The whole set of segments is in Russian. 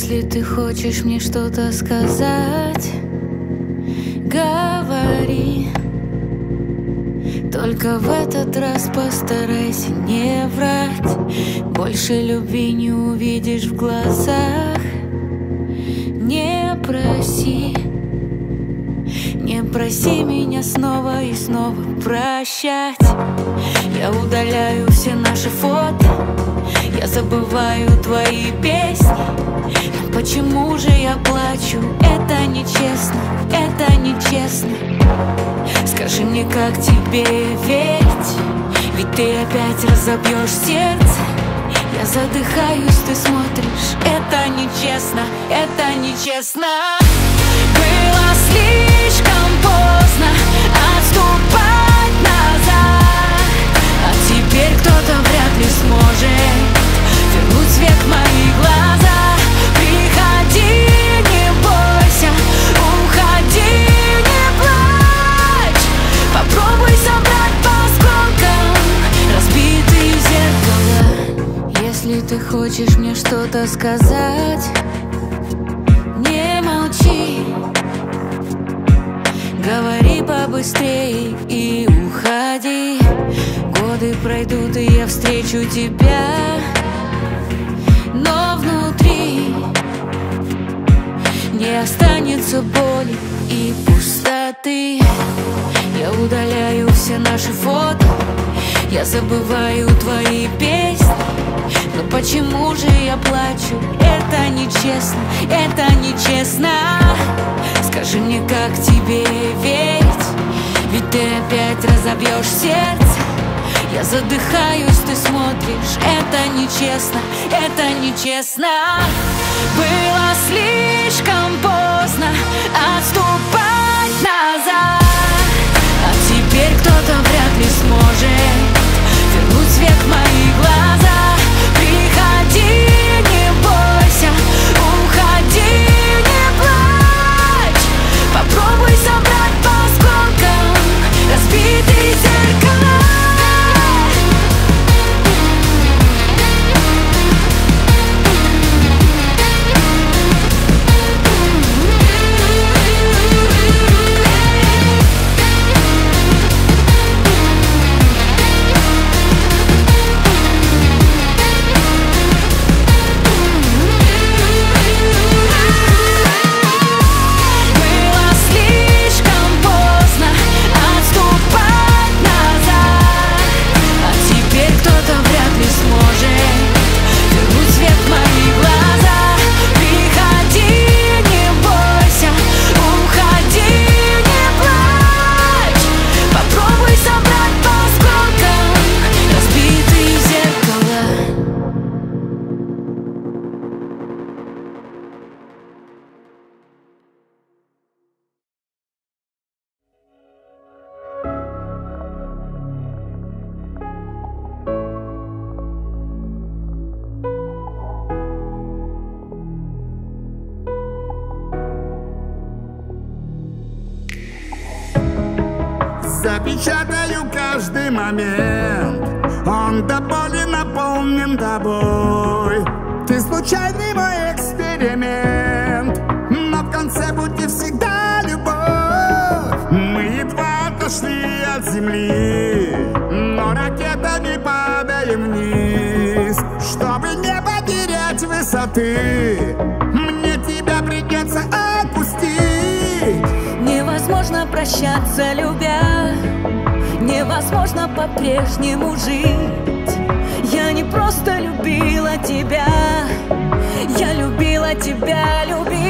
Если ты хочешь мне что-то сказать, говори. Только в этот раз постарайся не врать. Больше любви не увидишь в глазах. Не проси, не проси меня снова и снова прощать. Я удаляю все наши фото, я забываю твои песни. Почему же я плачу? Это нечестно, это нечестно. Скажи мне, как тебе верить? Ведь ты опять разобьешь сердце. Я задыхаюсь, ты смотришь. Это нечестно, это нечестно. Было слишком поздно отступать назад, а теперь кто-то вряд ли сможет вернуть свет в мои глаза. Приходи, не бойся, уходи, не плачь. Попробуй собрать по осколкам разбитые зеркала. Если ты хочешь мне что-то сказать, не молчи. Говори побыстрее и уходи. Годы пройдут, и я встречу тебя, но внутри не останется боли и пустоты. Я удаляю все наши фото, я забываю твои песни. Но почему же я плачу? Это нечестно, это нечестно. Скажи мне, как тебе верить? Ведь ты опять разобьешь сердце. Я задыхаюсь, ты смотришь. Это нечестно, это нечестно. Было слишком поздно отступать назад, а теперь кто-то вряд ли сможет вернуть свет в мои глаза. Приходи, не бойся, уходи, не плачь. Попробуй собрать по осколкам разбитые зеркала. Запечатаю каждый момент, он до боли наполнен тобой. Ты случайный мой эксперимент, но в конце пути всегда любовь. Мы едва отошли от земли, но ракетами падаем вниз. Чтобы не потерять высоты, мне тебя придется отпустить. Невозможно прощаться, любя, невозможно по-прежнему жить. Я не просто любила тебя, я любила тебя любить.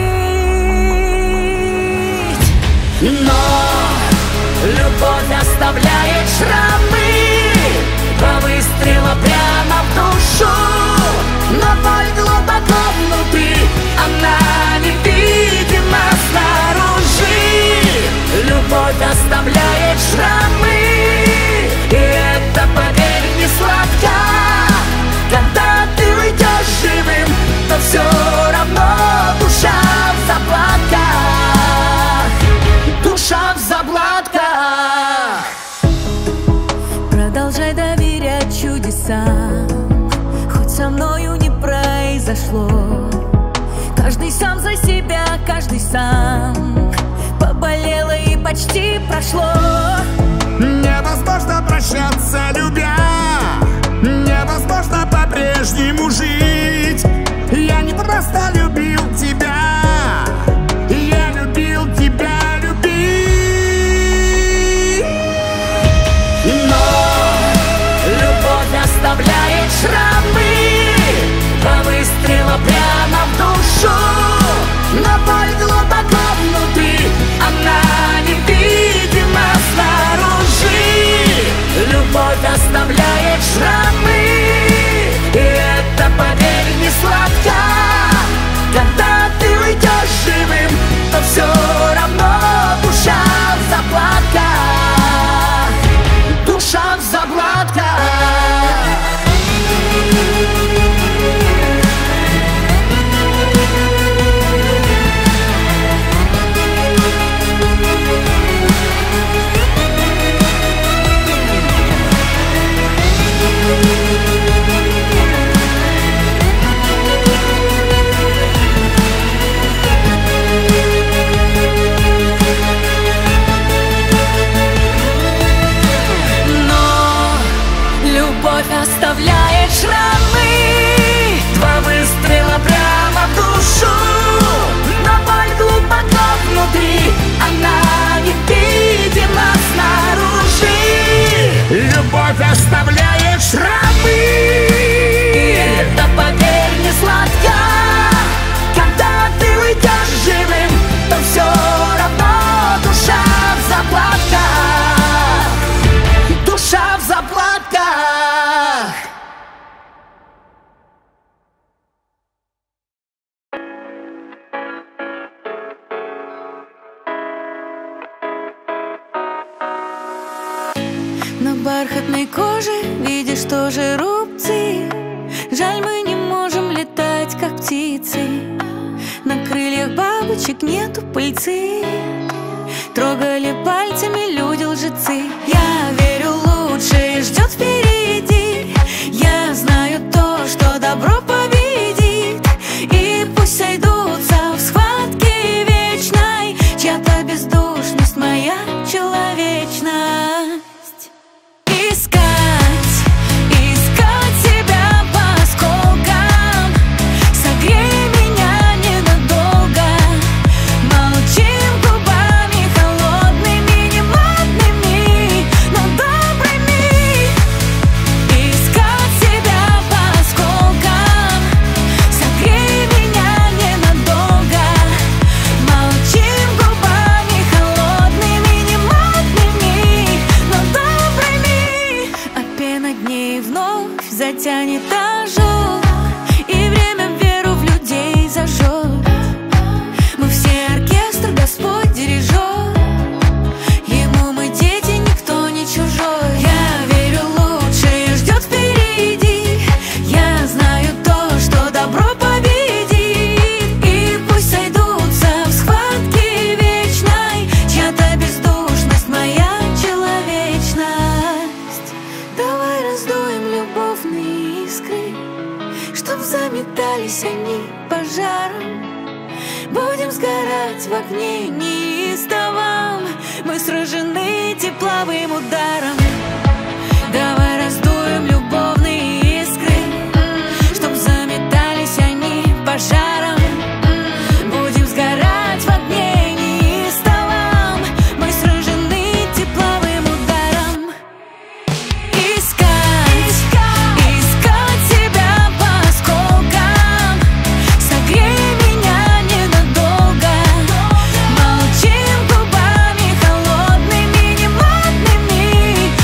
Но любовь оставляет шрамы, два выстрела прямо в душу. Но боль глубоко внутри, она невидима снаружи. Любовь оставляет шрамы, и это, поверь, не сладко. Когда ты уйдешь живым, то все равно душа в заплатках. Душа в заплатках. Продолжай доверять чудесам, хоть со мною не произошло. сам. Поболело и почти прошло. Невозможно прощаться, любя. Невозможно по-прежнему жить. Я не просто любил тебя, я любил тебя любить. Но любовь оставляет шрамы, два выстрела прямо в душу. Но боль глубоко внутри, она невидима снаружи. Любовь оставляет шрамы, и это, поверь, не сладко. Когда ты уйдешь живым, то все равно душа в заплатках. Душа в заплатках. Оставляет шрамы, два выстрела прямо в душу. Но боль глубоко внутри, она невидима снаружи. Любовь оставляет шрамы, и это, поверь, не сладко. Когда ты уйдешь живым, то все равно душа в заплатках. Душа в заплатках. На бархатной коже видишь тоже рубцы. Жаль, мы не можем летать, как птицы. На крыльях бабочек нету пыльцы. Трогали пальцами люди-лжецы. Я верю, лучшее ждет впереди. Я знаю то, что добро победит. И пусть сойдутся в схватке вечной чья-то бездушность, моя человечность. Искать себя по осколкам. Согрей меня ненадолго. Молчим губами холодными, не модными, но добрыми. Искать себя по осколкам. Согрей меня ненадолго. Молчим губами холодными, не модными, но добрыми. А пена дней вновь затянет ожог, и время веру в людей зажжет. Мы все оркестр, Господь дирижер. Ему мы дети, никто не чужой. Я верю, лучшее ждет впереди. Я знаю то, что добро победит. И пусть сойдутся в схватке вечной чья-то бездушность, моя человечность. Давай раздуем любовные искры, чтоб заметались они пожаром. Будем сгорать в огне неистовом. Мы сражены тепловым ударом. Давай раздуем любовные искры, чтоб заметались они пожаром. Будем сгорать в огне неистовом. Мы сражены тепловым ударом. Искать себя по осколкам. Согрей меня ненадолго. Молчим губами холодными, не модными,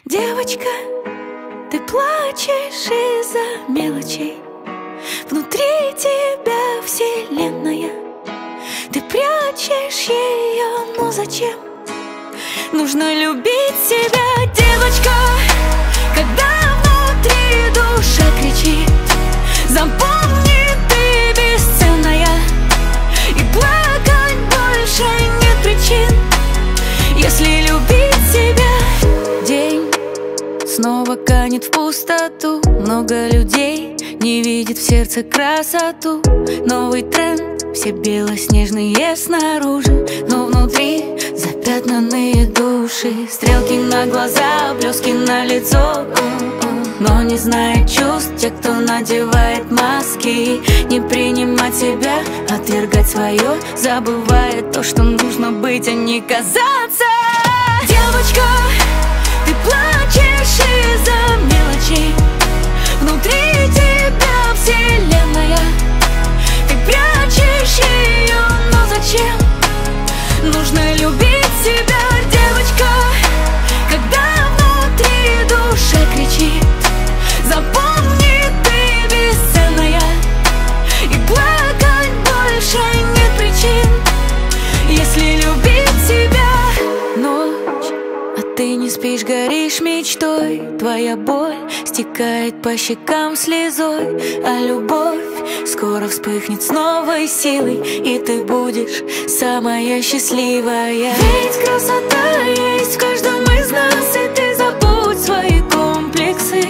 Девочка, ты плачешь из-за мелочей. Внутри тебя вселенная. Ты прячешь ее, но зачем? Нужно любить себя, девочка, когда внутри душа кричит. Запомни, ты бесценная, и плакать больше нет причин, если любить себя. День снова канет в пустоту. Много людей не видит в сердце красоту. Новый тренд, все белоснежные снаружи, но внутри запятнанные души. Стрелки на глаза, блески на лицо, но не знает чувств те, кто надевает маски. Не принимать себя, отвергать свое, забывая то, что нужно быть, а не казаться. Девочка, ты плачешь из-за мелочей. Внутри тебя вселенная. Ты прячешь ее, но зачем? Нужно любить себя, девочка, когда внутри душа кричит. Запомни, ты бесценная, и плакать больше нет причин, если любить себя. Ночь, а ты не спишь, горишь мечтой. Твоя боль стекает по щекам слезой, а любовь скоро вспыхнет с новой силой, и ты будешь самая счастливая. Ведь красота есть в каждом из нас, и ты забудь свои комплексы.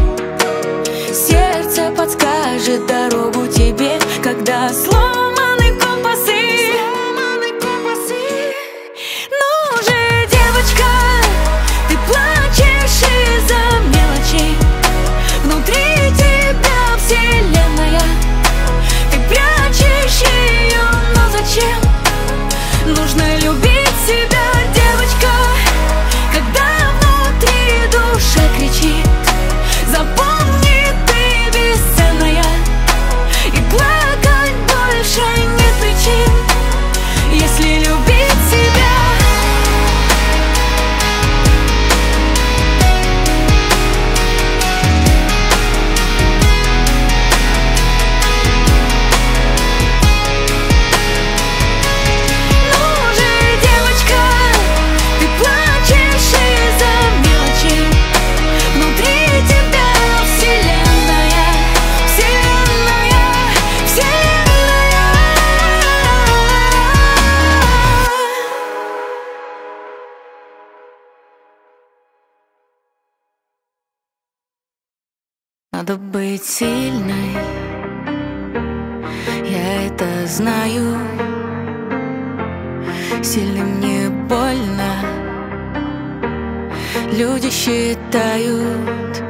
Сердце подскажет дорогу тебе, когда сломаны компасы. Ну же, девочка, ты плачешь из-за мелочей. Внутри тебя вселенная. Ты прячешь ее, но зачем? Нужно любить себя, девочка, когда внутри душа кричит. Запомни, ты бесценная, и плакать больше нет причин, если любить себя. Ну же, девочка, ты плачешь из-за мелочей. Внутри тебя вселенная, вселенная, вселенная. Надо быть сильной, я это знаю. Сильным не больно, люди считают.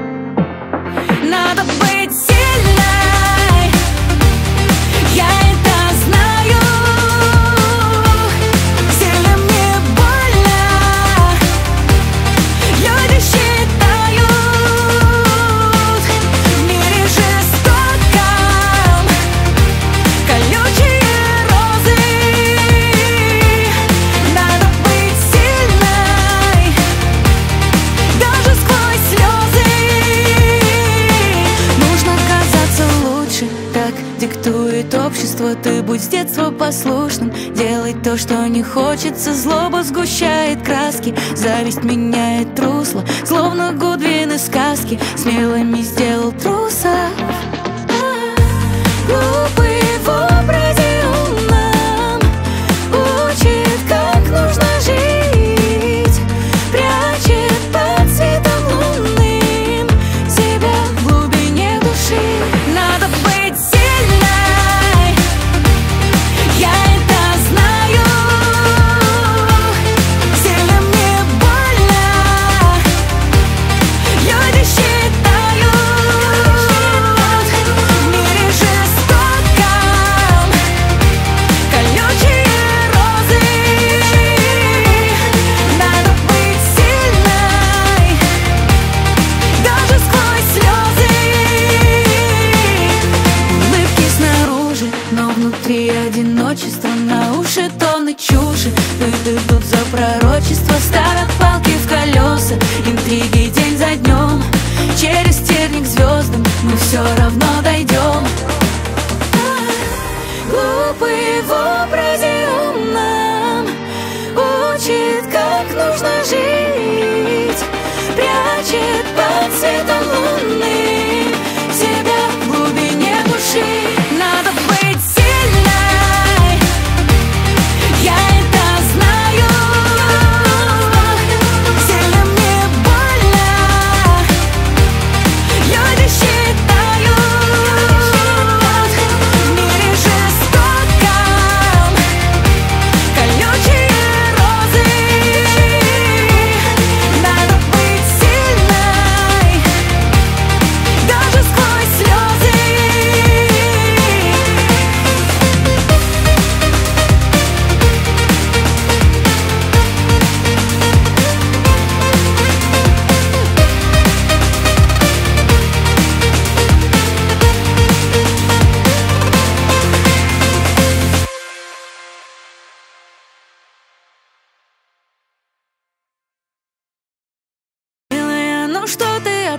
Надо быть сильной, я это знаю. Сильным не больно, люди считают. В мире жестоком колючие розы. Надо быть сильной, даже сквозь слезы. Нужно казаться лучше, так диктует общество. Ты будь с детства послушным, делай то, что не хочется. Злоба сгущает краски, зависть меняет русло, словно Гудвин из сказки смелыми сделал трусов. Глупый в образе умном учит, как нужно жить. Прячет под светом лунным себя в глубине души. Надо быть сильной, я это знаю. Сильным не больно, люди считают. В мире жестоком колючие розы. Надо быть сильной, даже сквозь слезы. Улыбки снаружи, но внутри одиночество. На уши тонны чуши, идут за пророчество. Ставят палки в колеса, интриги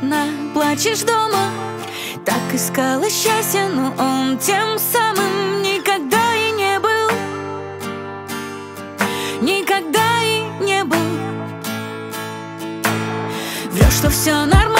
одна плачешь дома. Так искала счастье, но он тем самым никогда и не был. Никогда и не был. Врешь, что все нормально,